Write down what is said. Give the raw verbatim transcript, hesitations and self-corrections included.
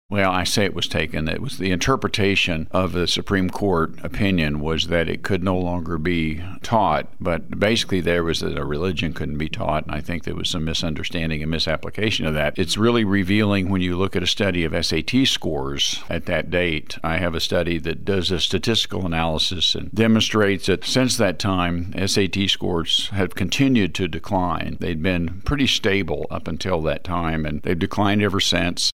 Well, I say it was taken. It was the interpretation of the Supreme Court opinion was that it could no longer be taught, but basically there was that a religion couldn't be taught, and I think there was some misunderstanding and misapplication of that. It's really revealing when you look at a study of S A T scores at that date. I have a study that does a statistical analysis and demonstrates that since that time, S A T scores have continued to decline. They'd been pretty stable up until that time, and they've declined ever since.